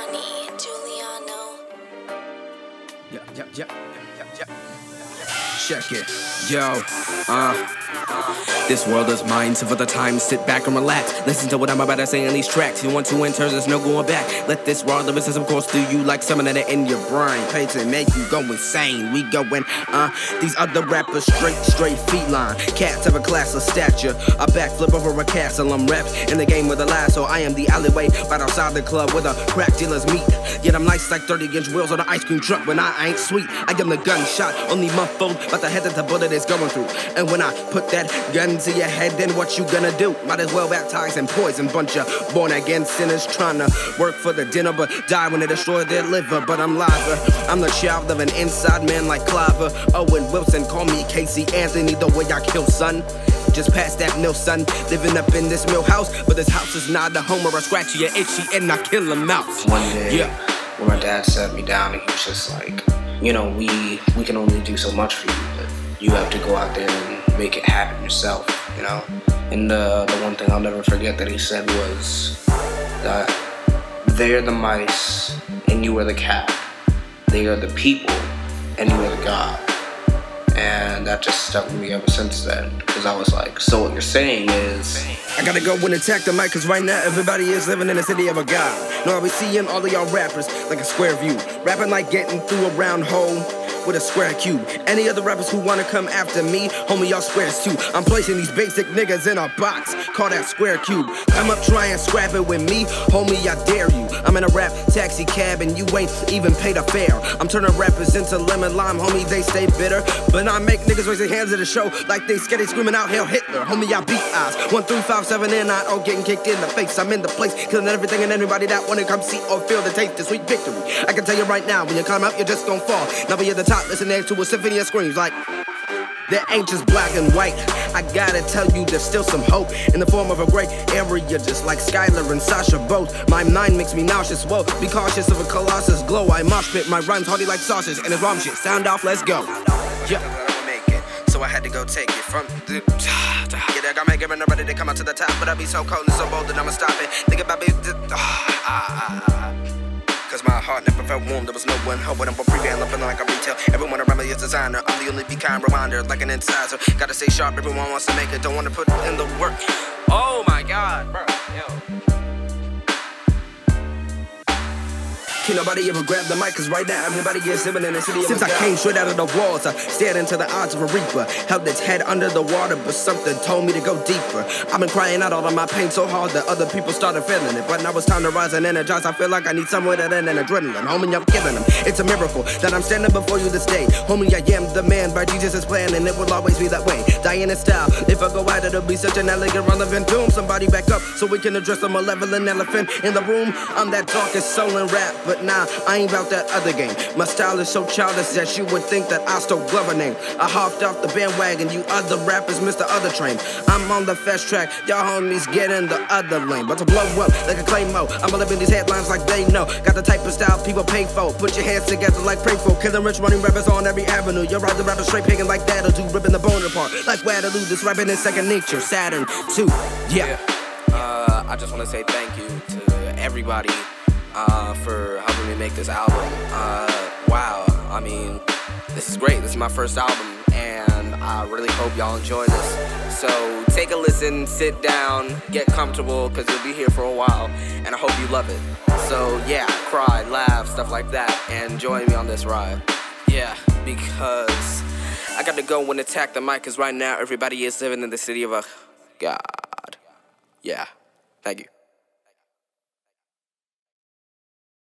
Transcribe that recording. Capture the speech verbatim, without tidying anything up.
Johnny Giuliano. Yeah, yeah, yeah, yeah, yeah, yeah. Check it, yo, uh this world is mine, so for the time, sit back and relax. Listen to what I'm about to say in these tracks. You want to enter, there's no going back. Let this raw lyric system course through you like something that in your brain. Pay to make you go insane. We going, uh, these other rappers straight, straight feline. Cats of a class of stature. A backflip over a castle. I'm rap in the game with a lasso. I am the alleyway right outside the club where the crack dealers meet. Yet I'm nice like thirty inch wheels on an ice cream truck when I ain't sweet. I am the gunshot, only muffled, but the head that the bullet is going through. And when I put that gun to your head, then what you gonna do? Might as well baptize and poison bunch of born again sinners trying to work for the dinner but die when they destroy their liver. But I'm liver, I'm the child of an inside man like Cliver. Owen Wilson, call me Casey Anthony, the way I kill son. Just past that mill, son, living up in this mill house, but this house is not the home where I scratch you itchy and I kill a mouse. One day, yeah. when my dad sat me down and he was just like, you know, we we can only do so much for you, but you have to go out there and make it happen yourself, you know? And uh, the one thing I'll never forget that he said was that they're the mice and you are the cat. They are the people and you are the God. And that just stuck with me ever since then, because I was like, so what you're saying is I gotta go and attack the mic, cause right now everybody is living in the city of a god. Now I be seeing all of y'all rappers like a square view, rapping like getting through a round hole with a square cube. Any other rappers who wanna come after me, homie, y'all squares too. I'm placing these basic niggas in a box, call that square cube. Come up, try and scrap it with me, homie, I dare you. I'm in a rap taxi cab and you ain't even paid a fare. I'm turning rappers into lemon lime, homie, they stay bitter. But I make niggas raise their hands at the show like they scared, they screaming out, Hail Hitler. Homie, I beat eyes, one, three, five, seven, and nine, all getting kicked in the face. I'm in the place, killing everything and anybody that wanna come see or feel the taste of sweet victory. I can tell you right now, when you climb up, you're just gonna fall. Now be at the top, listen next to a symphony of screams like that ain't just black and white. I gotta tell you, there's still some hope in the form of a great area, just like Skylar and Sasha both. My mind makes me nauseous, whoa. Be cautious of a colossus glow. I mosh pit, my rhymes hardy like sausage, and it's wrong shit. Sound off, let's go. Yeah. So I had to go take it from the yeah, they got me getting ready to come out to the top, but I be so cold and so bold that I'ma stop it. Think about me. Cause my heart never felt warm, there was no one hoping I'm a prevail, I'm feeling like a retail. Everyone around me is designer, I'm the only be kind reminder, like an incisor. Gotta stay sharp, everyone wants to make it, don't wanna put in the work. Oh my god, bro, yo. Can't nobody ever grab the mic, cause right now everybody is living in the city of Since I came straight out of the walls, I stared into the eyes of a reaper. Held its head under the water, but something told me to go deeper. I've been crying out all of my pain so hard that other people started feeling it. But now it's time to rise and energize. I feel like I need somewhere that than adrenaline. Homie, I'm killing them. It's a miracle that I'm standing before you this day. Homie, I am the man by Jesus' plan, and it will always be that way. Dying in style. If I go out, it'll be such an elegant, relevant doom. Somebody back up so we can address the malevolent elephant in the room. I'm that darkest soul in rap, but nah, I ain't about that other game. My style is so childish that you would think that I stole Glover name. I hopped off the bandwagon, you other rappers missed the other train. I'm on the fast track, y'all homies get in the other lane. But to blow up like a claymore, I'm living these headlines like they know. Got the type of style people pay for. Put your hands together like pray for. Killing rich running rappers on every avenue. You're right, the rappers straight picking like that'll do. Ripping the bone apart like Waterloo. This rapping is second nature. Saturn two, yeah. Uh, I just want to say thank you to everybody Uh, for helping me make this album. Uh, wow, I mean, this is great. This is my first album, and I really hope y'all enjoy this. So take a listen, sit down, get comfortable, because you'll be here for a while, and I hope you love it. So yeah, cry, laugh, stuff like that, and join me on this ride. Yeah, because I got to go and attack the mic, because right now everybody is living in the city of a god. Yeah, thank you.